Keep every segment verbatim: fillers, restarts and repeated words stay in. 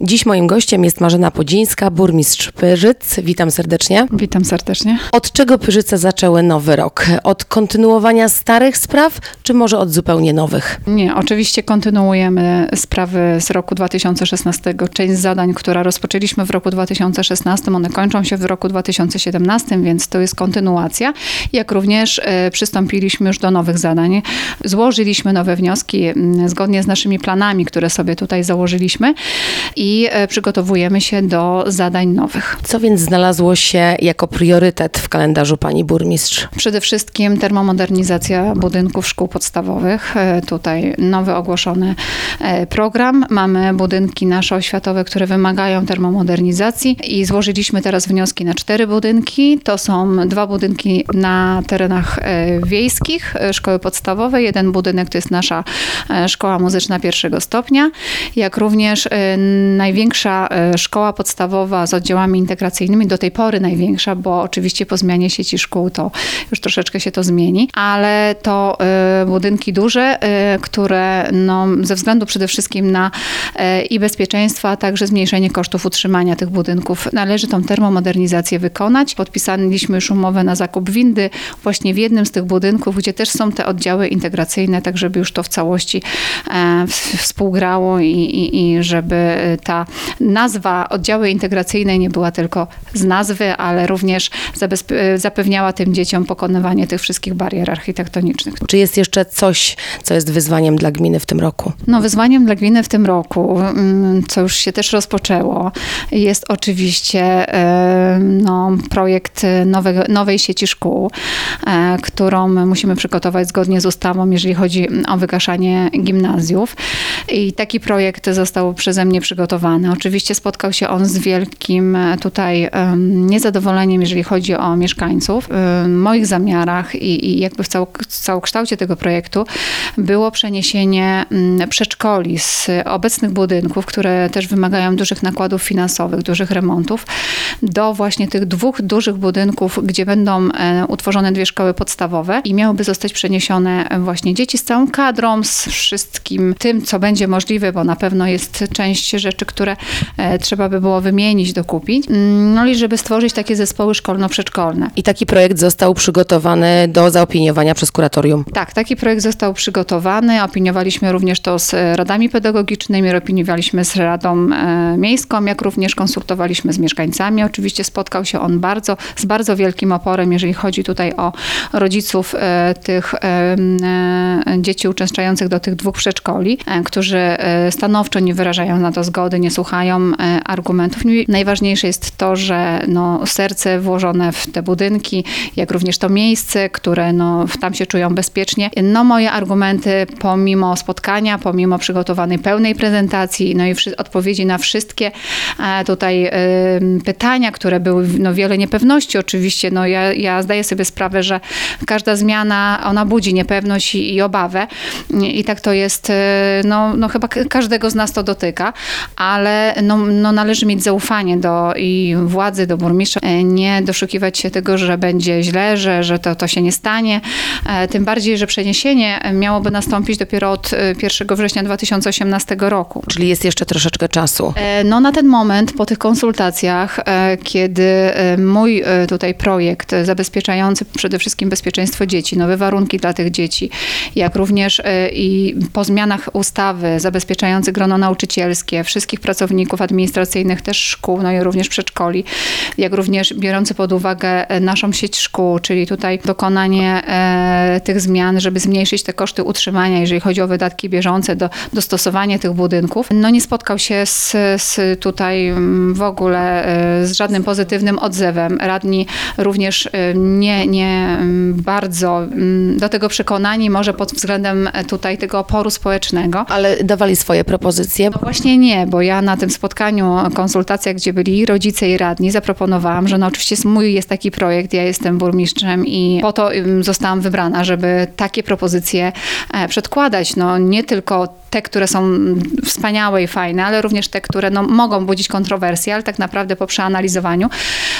Dziś moim gościem jest Marzena Podzińska, burmistrz Pyrzyc. Witam serdecznie. Witam serdecznie. Od czego Pyrzyce zaczęły nowy rok? Od kontynuowania starych spraw, czy może od zupełnie nowych? Nie, oczywiście kontynuujemy sprawy z roku dwa tysiące szesnastego. Część zadań, które rozpoczęliśmy w roku dwa tysiące szesnastym, one kończą się w roku dwa tysiące siedemnastym, więc to jest kontynuacja. Jak również e, przystąpiliśmy już do nowych zadań. Złożyliśmy nowe wnioski m, zgodnie z naszymi planami, które sobie tutaj założyliśmy i e, przygotowujemy się do zadań nowych. Co więc znalazło się jako priorytet w kalendarzu pani burmistrz? Przede wszystkim termomodernizacja budynków szkół podstawowych. E, tutaj nowy ogłoszony e, program. Mamy budynki nasze oświatowe, które wymagają termomodernizacji i złożyliśmy teraz wnioski na cztery budynki. To są dwa budynki na terenach e, wiejskich, e, szkoły podstawowe. Jeden budynek to jest nasza e, szkoła muzyczna pierwszego stopnia, jak również e, największa e, szkoła podstawowa z oddziałami integracyjnymi, do tej pory największa, bo oczywiście po zmianie sieci szkół to już troszeczkę się to zmieni, ale to e, budynki duże, e, które no, ze względu przede wszystkim na e, i bezpieczeństwa, a także zmniejszenie kosztów utrzymania tych budynków należy tą termomodernizację wykonać. Podpisaliśmy już umowę na zakup windy właśnie w jednym z tych budynków, gdzie też są te oddziały integracyjne, tak żeby już to w całości e, współgrało i, i, i żeby ta nazwa oddziały integracyjne nie była tylko z nazwy, ale również zabezpie- zapewniała tym dzieciom pokonywanie tych wszystkich barier architektonicznych. Czy jest jeszcze coś, co jest wyzwaniem dla gminy w tym roku? No, wyzwaniem dla gminy w tym roku, co już się też rozpoczęło, jest oczywiście no, projekt nowe, nowej sieci szkół, którą musimy przygotować zgodnie z ustawą, jeżeli chodzi o wygaszanie gimnazjów. I taki projekt został przeze mnie przygotowany. Oczywiście spotkał się on z wielkim tutaj niezadowoleniem, jeżeli chodzi o mieszkańców. W moich zamiarach i, i jakby w cał, całokształcie tego projektu było przeniesienie przedszkoli z obecnych budynków, które też wymagają dużych nakładów finansowych, dużych remontów, do właśnie tych dwóch dużych budynków, gdzie będą utworzone dwie szkoły podstawowe i miałyby zostać przeniesione właśnie dzieci z całą kadrą, z wszystkim tym, co będzie możliwe, bo na pewno jest część rzeczy, które trzeba by było wymienić, dokupić. No i żeby stworzyć takie zespoły szkolno-przedszkolne. I taki projekt został przygotowany do zaopiniowania przez kuratorium. Tak, taki projekt został przygotowany. Opiniowaliśmy również to z radami pedagogicznymi, opiniowaliśmy z Radą Miejską, jak również konsultowaliśmy z mieszkańcami. Oczywiście spotkał się on bardzo, z bardzo wielkim oporem, jeżeli chodzi tutaj o rodziców tych dzieci uczęszczających do tych dwóch przedszkoli, którzy stanowczo nie wyrażają na to zgody, nie słuchają argumentów. I najważniejsze jest to, że no, serce włożone w te budynki, jak również to miejsce, które no, tam się czują bezpiecznie. No moje argumenty pomimo spotkania, pomimo przygotowanej pełnej prezentacji, no i wszy- odpowiedzi na wszystkie e, tutaj e, pytania, które były, no wiele niepewności oczywiście, no ja, ja zdaję sobie sprawę, że każda zmiana, ona budzi niepewność i, i obawę i, i tak to jest, e, no, no chyba k- każdego z nas to dotyka, ale no, no należy mieć zaufanie do i władzy, do burmistrza, e, nie doszukiwać się tego, że będzie źle, że, że to, to się nie stanie, e, tym bardziej, że przeniesienie miałoby nastąpić dopiero od pierwszego września dwa tysiące osiemnastego roku. Czyli jest jeszcze troszeczkę czasu. No na ten moment, po tych konsultacjach, kiedy mój tutaj projekt zabezpieczający przede wszystkim bezpieczeństwo dzieci, nowe warunki dla tych dzieci, jak również i po zmianach ustawy zabezpieczający grono nauczycielskie, wszystkich pracowników administracyjnych, też szkół, no i również przedszkoli, jak również biorący pod uwagę naszą sieć szkół, czyli tutaj dokonanie tych zmian, żeby zmniejszyć te koszty utrzymania, jeżeli chodzi o wydatki bieżące, do, dostosowanie tych budynków. No nie spotkał się z, z tutaj w ogóle z żadnym pozytywnym odzewem. Radni również nie, nie bardzo do tego przekonani, może pod względem tutaj tego oporu społecznego. Ale dawali swoje propozycje? No właśnie nie, bo ja na tym spotkaniu, konsultacjach, gdzie byli i rodzice, i radni, zaproponowałam, że no oczywiście mój jest taki projekt, ja jestem burmistrzem i po to zostałam wybrana, żeby takie propozycje przedkładać. No nie tylko te, które są wspaniałe i fajne, ale również te, które no, mogą budzić kontrowersje, ale tak naprawdę po przeanalizowaniu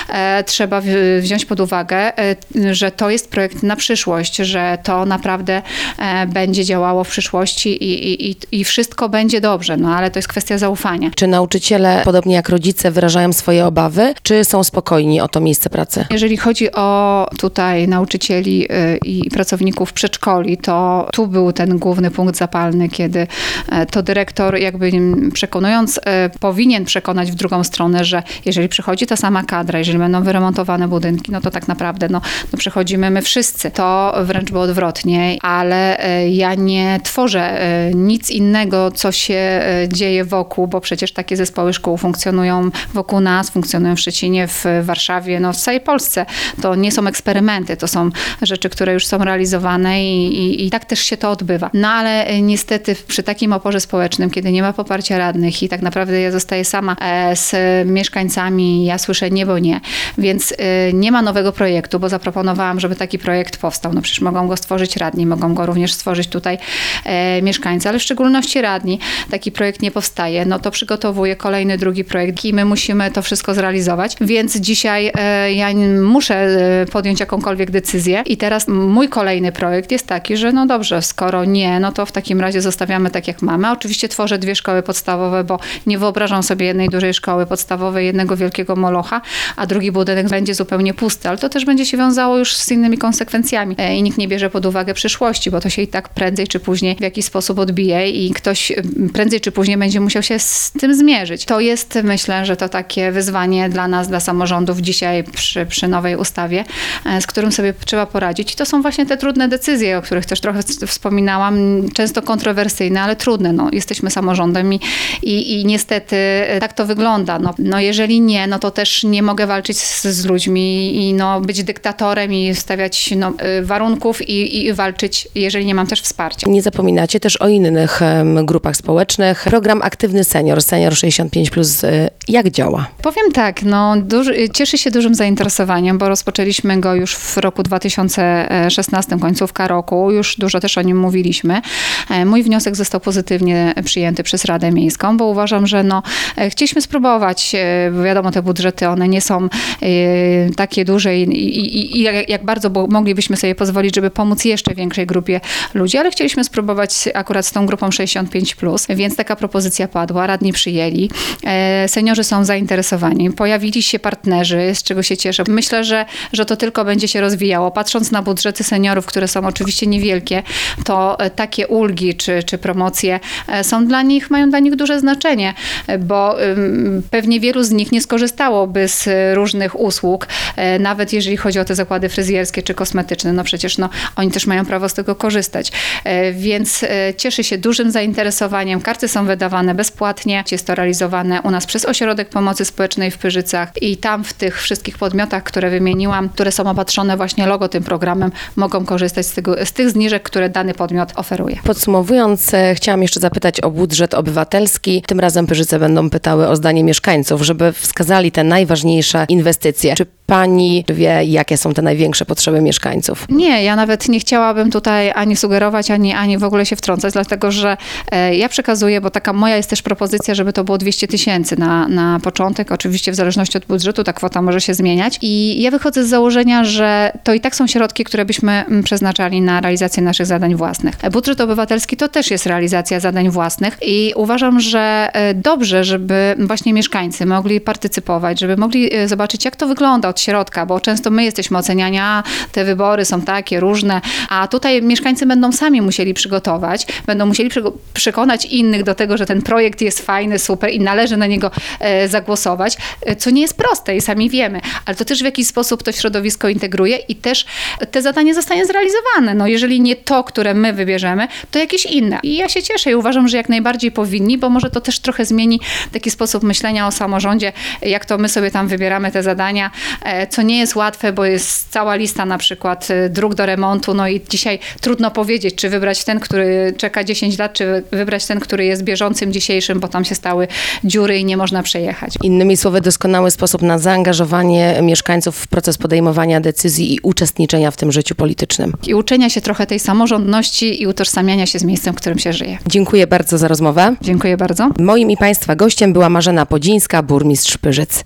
e, trzeba w, wziąć pod uwagę, e, że to jest projekt na przyszłość, że to naprawdę e, będzie działało w przyszłości i, i, i wszystko będzie dobrze, no ale to jest kwestia zaufania. Czy nauczyciele, podobnie jak rodzice, wyrażają swoje obawy, czy są spokojni o to miejsce pracy? Jeżeli chodzi o tutaj nauczycieli y, i pracowników przedszkoli, to tu był ten główny punkt zapalny, kiedy e, to dyrektor jakby przekonując, e, powinien przekonać w drugą stronę, że jeżeli przychodzi ta sama kadra, jeżeli będą wyremontowane budynki, no to tak naprawdę no, no przechodzimy my wszyscy. To wręcz było odwrotnie, ale e, ja nie tworzę e, nic innego, co się e, dzieje wokół, bo przecież takie zespoły szkół funkcjonują wokół nas, funkcjonują w Szczecinie, w Warszawie, no w całej Polsce. To nie są eksperymenty, to są rzeczy, które już są realizowane i, i, i tak też się to odbywa. No ale e, niestety przy takim oporze społecznym, kiedy nie ma poparcia radnych i tak naprawdę ja zostaję sama e, z mieszkańcami, ja słyszę nie, bo nie. Więc e, nie ma nowego projektu, bo zaproponowałam, żeby taki projekt powstał. No przecież mogą go stworzyć radni, mogą go również stworzyć tutaj e, mieszkańcy, ale w szczególności radni. Taki projekt nie powstaje. No to przygotowuję kolejny, drugi projekt i my musimy to wszystko zrealizować. Więc dzisiaj e, ja muszę e, podjąć jakąkolwiek decyzję i teraz mój kolejny projekt jest taki, że no dobrze, skoro nie, no to w takim razie zostawiamy tak jak mamy. Oczywiście tworzę dwie szkoły podstawowe, bo nie wyobrażam sobie jednej dużej szkoły podstawowej, jednego wielkiego molocha, a drugi budynek będzie zupełnie pusty, ale to też będzie się wiązało już z innymi konsekwencjami e, i nikt nie bierze pod uwagę przyszłości, bo to się i tak prędzej czy później w jakiś sposób odbije i ktoś prędzej czy później będzie musiał się z tym zmierzyć. To jest, myślę, że to takie wyzwanie dla nas, dla samorządów dzisiaj przy, przy nowej ustawie, e, z którym sobie trzeba poradzić. I to są właśnie te trudne decyzje, o których też trochę wspominałam, często kontrowersyjne, ale trudne. No, jesteśmy samorządem i, i, i niestety tak to wygląda. No, no jeżeli nie, no to też nie mogę walczyć z, z ludźmi i no, być dyktatorem i stawiać no, warunków i, i walczyć, jeżeli nie mam też wsparcia. Nie zapominacie też o innych um, grupach społecznych. Program Aktywny Senior, Senior sześćdziesiąt pięć plus, y, jak działa? Powiem tak, no, duży, cieszy się dużym zainteresowaniem, bo rozpoczęliśmy go już w roku dwa tysiące szesnastym, końcówka roku. Już dużo też o nim mówiliśmy. Mój wniosek został pozytywnie przyjęty przez Radę Miejską, bo uważam, że no, chcieliśmy spróbować, bo wiadomo, te budżety, one nie są y, takie duże i, i, i jak, jak bardzo bo moglibyśmy sobie pozwolić, żeby pomóc jeszcze większej grupie ludzi, ale chcieliśmy spróbować akurat z tą grupą sześćdziesiąt pięć plus, więc taka propozycja padła, radni przyjęli, e, seniorzy są zainteresowani, pojawili się partnerzy, z czego się cieszę. Myślę, że, że to tylko będzie się rozwijało. Patrząc na budżety seniorów, które są oczywiście niewielkie, to takie ulgi czy, czy promocje są dla nich, mają dla nich duże znaczenie, bo um, pewnie wielu z nich nie skorzystałoby z różnych usług, e, nawet jeżeli chodzi o te zakłady fryzjerskie czy kosmetyczne. No przecież no, oni też mają prawo z tego korzystać. E, więc e, cieszy się dużym zainteresowaniem. Karty są wydawane bezpłatnie. Jest to realizowane u nas przez Ośrodek Pomocy Społecznej w Pyrzycach i tam w tych wszystkich podmiotach, które wymieniłam, które są opatrzone właśnie logo tym programem, mogą korzystać z, tego, z tych zniżek, które dany podmiot oferuje. Podsumowując, e, chciałam jeszcze zapytać o budżet obywatelski. Tym razem Pyrzyce będą pytały o zdanie mieszkańców, żeby wskazali te najważniejsze inwestycje. Czy pani wie, jakie są te największe potrzeby mieszkańców? Nie, ja nawet nie chciałabym tutaj ani sugerować, ani, ani w ogóle się wtrącać, dlatego że e, ja przekazuję, bo taka moja jest też propozycja, żeby to było dwieście tysięcy na, na początek. Oczywiście w zależności od budżetu ta kwota może się zmieniać. I ja wychodzę z założenia, że to i tak są środki, które byśmy przeznaczali na realizację naszych zadań własnych. Budżet obywatelski to też jest realizacja zadań własnych i uważam, że dobrze, żeby właśnie mieszkańcy mogli partycypować, żeby mogli zobaczyć, jak to wygląda od środka, bo często my jesteśmy oceniani, a te wybory są takie różne, a tutaj mieszkańcy będą sami musieli przygotować, będą musieli przekonać innych do tego, że ten projekt jest fajny, super i należy na niego e, zagłosować, co nie jest proste i sami wiemy, ale to też w jakiś sposób to środowisko integruje i też te zadanie zostanie zrealizowane. No jeżeli nie to, które my wybierzemy, to jakieś inne. I ja się cieszę i uważam, że jak najbardziej powinni, bo może to też trochę zmieni taki sposób myślenia o samorządzie, jak to my sobie tam wybieramy te zadania, co nie jest łatwe, bo jest cała lista na przykład dróg do remontu, no i dzisiaj trudno powiedzieć, czy wybrać ten, który czeka dziesięć lat, czy wybrać ten, który jest bieżącym dzisiejszym, bo tam się stały dziury i nie można przejechać. Innymi słowy, doskonały sposób na zaangażowanie mieszkańców w proces podejmowania decyzji i uczestniczenia w tym życiu politycznym. I uczenia się trochę tej samorządności i utożsamiania się z miejscem, w którym się żyje. Dziękuję bardzo za rozmowę. Dziękuję bardzo. Moim i Państwa gościem była Marzena Podzińska, burmistrz Pyrzyc.